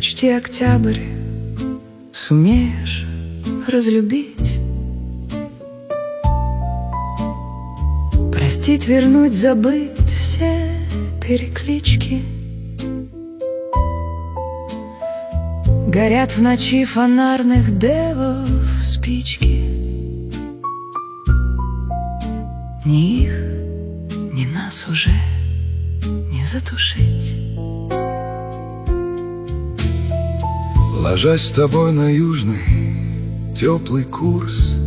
Почти октябрь, сумеешь разлюбить, простить, вернуть, забыть все переклички. Горят в ночи фонарных девов спички. Ни их, ни нас уже не затушить. Ложась с тобой на южный теплый курс,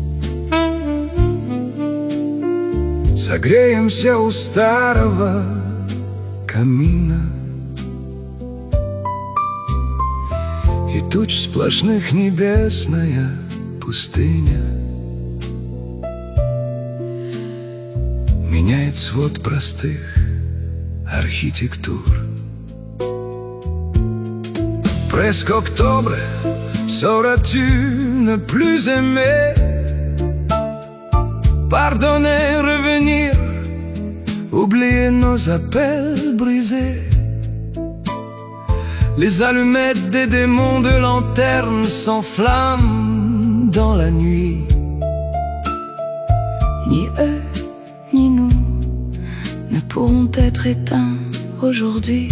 согреемся у старого камина. И туч сплошных небесная пустыня меняет свод простых архитектур. Presque octobre, sauras-tu ne plus aimer? Pardonner, revenir, oublier nos appels brisés. Les allumettes des démons de lanterne s'enflamment dans la nuit. Ni eux, ni nous ne pourront être éteints aujourd'hui.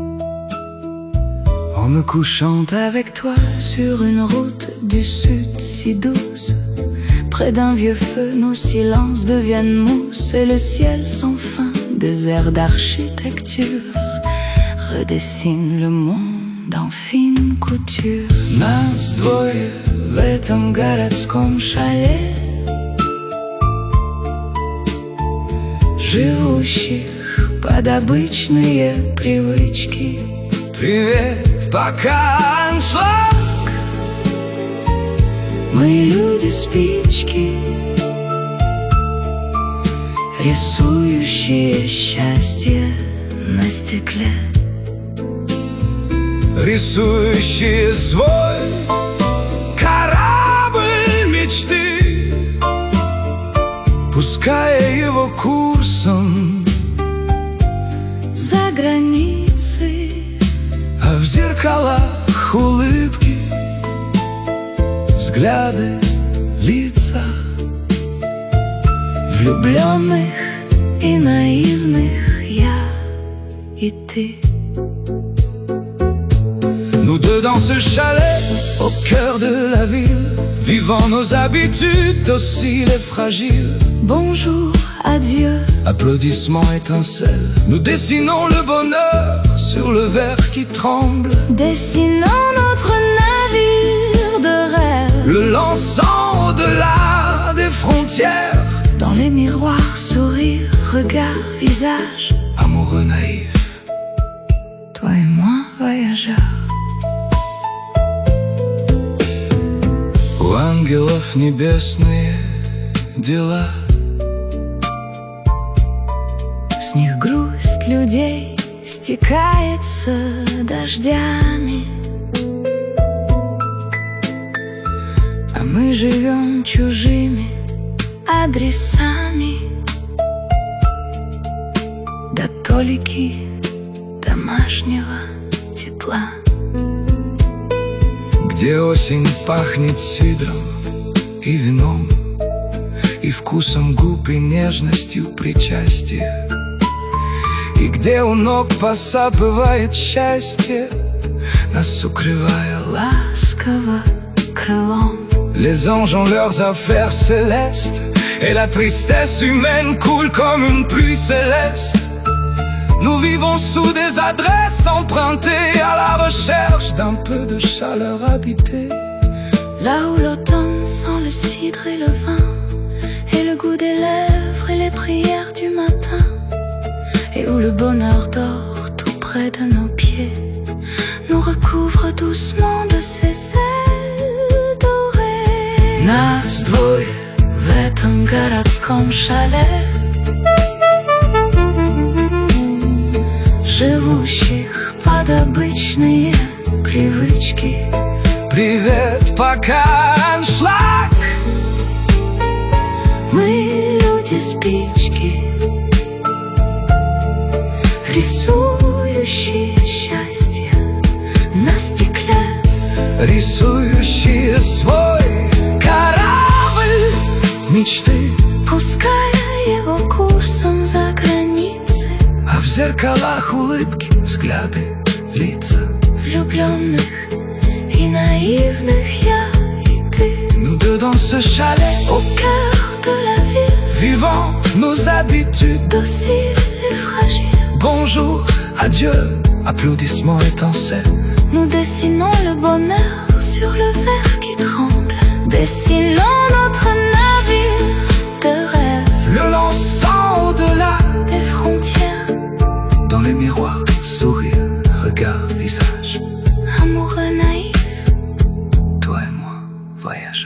En me couchant avec toi sur une route du sud si douce, près d'un vieux feu, nos silences deviennent mousse, et le ciel sans fin, désert d'architecture, redessine le monde en fine couture. Нас двое в этом городском шале, живущих под обычные привычки. Привет, пока аншлаг. Мы люди-спички, рисующие счастье на стекле. Рисующие свой корабль мечты, пуская его курсом за границы. А в зеркалах улыбки, взгляды, лица влюбленных и наивных, я и ты. Nous deux dans ce chalet, au cœur de la ville, vivant nos habitudes dociles et fragiles. Bonjour, adieu, applaudissements, étincelles, nous dessinons le bonheur sur le verre qui tremble. Dessinons notre navire de rêve, le lançant au-delà des frontières. Dans les miroirs, sourire, regard, visage, amoureux naïf, toi et moi, voyageurs. У ангелов небесные дела, с них грусть людей стекается дождями, а мы живем чужими адресами до толики домашнего тепла. Где осень пахнет сидром и вином, и вкусом губ, и нежностью причастия, и где у ног посапывает счастье, нас укрывая ласково крылом. Les anges ont leurs affaires célestes, et la tristesse humaine coule comme une pluie céleste. Nous vivons sous des adresses empruntées, à la recherche d'un peu de chaleur habitée. Là où l'automne sent le cidre et le vin, et le goût des lèvres et les prières du matin, et où le bonheur dort tout près de nos pieds, nous recouvre doucement de ses ailes dorées. Нас двое в этом городском шале, живущих под обычные привычки. Привет, пока аншлаг. Мы люди-спички, рисующие счастье на стекле. рисующие свой корабль мечты, пуская его курсом за границы. а в зеркалах улыбки, взгляды, лица Влюбленных и наивных я и ты. Nous deux dans ce chalet, Au cœur de la ville, vivant nos habitudes. docile et fragile, Bonjour, adieu, applaudissements étincelles. nous dessinons le bonheur sur le verre qui tremble. Dessinons notre navire de rêve, Le lançant au-delà, des frontières. dans les miroirs, sourire, regard, visage. Amoureux naïf, Toi et moi, voyageurs.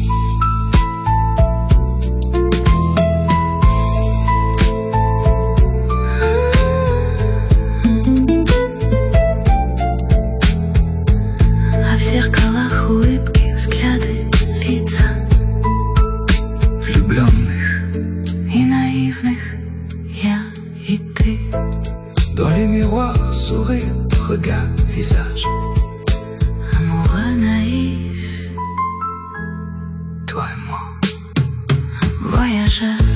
а в зеркалах улыбки, взгляды, лица Влюбленных и наивных я и ты. dans les miroirs, sourire, regard, visage. Amoureux naïf, Toi et moi. voyageur.